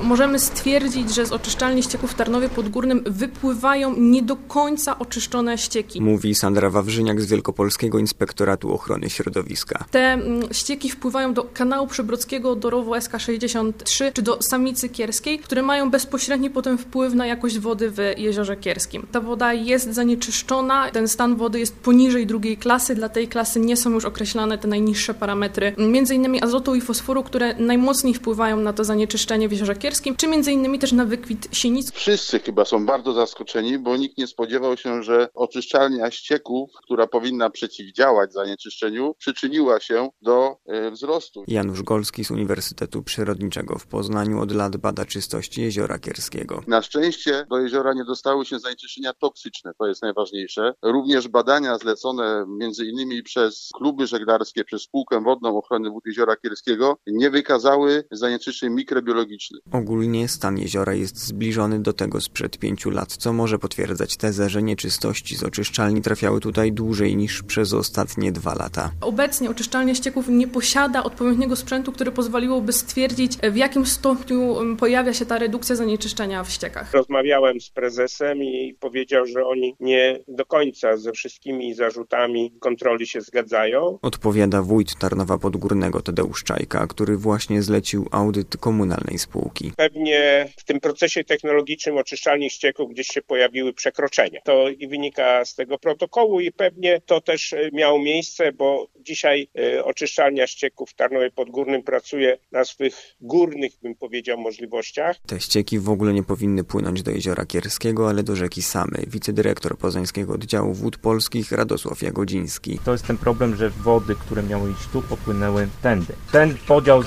możemy stwierdzić, że z oczyszczalni ścieków w Tarnowie Podgórnym wypływają nie do końca oczyszczone ścieki. Mówi Sandra Wawrzyniak z Wielkopolskiego Inspektoratu Ochrony Środowiska. Te ścieki wpływają do kanału przybrodzkiego, do rowu SK63 czy do Samicy Kierskiej, które mają bezpośredni potem wpływ na jakość wody w Jeziorze Kierskim. Ta woda jest zanieczyszczona, ten stan wody jest poniżej drugiej klasy, dla tej klasy nie są już określane te najniższe parametry, między innymi azotu i fosforu, które najmocniej wpływają na to zanieczyszczenie w Jeziorze Kierskim, czy między innymi też na wykwit sinic. Wszyscy chyba są bardzo zaskoczeni, bo nikt nie spodziewał się, że oczyszczalnia ścieków, która powinna przeciwdziałać zanieczyszczeniu, przyczyniła się do wzrostu. Janusz Golski z Uniwersytetu Przyrodniczego w Poznaniu od lat bada czystość Jeziora Kierskiego. Na szczęście do jeziora nie dostały się zanieczyszczenia toksyczne, to jest najważniejsze. Również badania zlecone między innymi przez kluby żeglarskie, przez Spółkę Wodną Ochrony Wód Jeziora Kierskiego nie wykazały zanieczyszczeń mikrobiologicznych. Ogólnie stan jeziora jest zbliżony do tego sprzed 5 lat, co może potwierdzać tezę, że nieczystości z oczyszczalni trafiały tutaj dłużej niż przez ostatnie 2 lata. Obecnie oczyszczalnia ścieków nie posiada odpowiedniego sprzętu, który pozwoliłoby stwierdzić, w jakim stopniu pojawia się ta redukcja zanieczyszczenia w ściekach. Rozmawiałem z prezesem i powiedział, że oni nie do końca ze wszystkimi zarzutami kontroli się zgadzają. Odpowiada wójt Tarnowa Podgórnego Tadeusz Czajka, który właśnie zlecił audyt komunalnej spółki. Pewnie w tym procesie technologicznym oczyszczalni ścieków gdzieś się pojawiły przekroczenia. To i wynika z tego protokołu i pewnie to też miało miejsce, bo dzisiaj oczyszczalnia ścieków w Tarnowie Podgórnym pracuje na swych górnych, bym powiedział, możliwościach. Te ścieki w ogóle nie powinny płynąć do Jeziora Kierskiego, ale do rzeki Samy. Wicedyrektor Poznańskiego Oddziału Wód Polskich Radosław Jagodziński. To jest ten problem, że wody, które miały iść tu, popłynęły tędy. Ten podział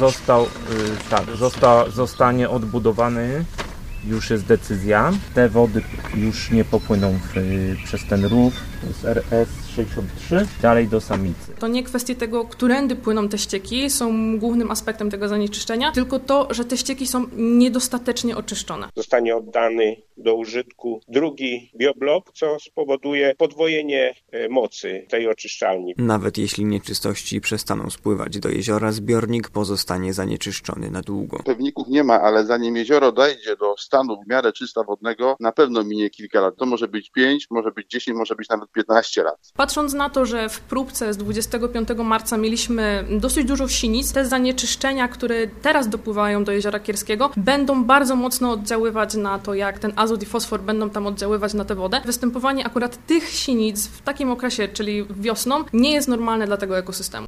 zostanie odbudowany. Już jest decyzja. Te wody już nie popłyną przez ten rów, to jest RS63, dalej do Samicy. To nie kwestie tego, którędy płyną te ścieki, są głównym aspektem tego zanieczyszczenia, tylko to, że te ścieki są niedostatecznie oczyszczone. Zostanie oddany do użytku drugi bioblok, co spowoduje podwojenie mocy tej oczyszczalni. Nawet jeśli nieczystości przestaną spływać do jeziora, zbiornik pozostanie zanieczyszczony na długo. Pewników nie ma, ale zanim jezioro dojdzie do stanu w miarę czysta wodnego, na pewno minie kilka lat. To może być 5, może być 10, może być nawet 15 lat. Patrząc na to, że w próbce z 25 marca mieliśmy dosyć dużo sinic, te zanieczyszczenia, które teraz dopływają do Jeziora Kierskiego, będą bardzo mocno oddziaływać na to, jak ten azot i fosfor będą tam oddziaływać na tę wodę. Występowanie akurat tych sinic w takim okresie, czyli wiosną, nie jest normalne dla tego ekosystemu.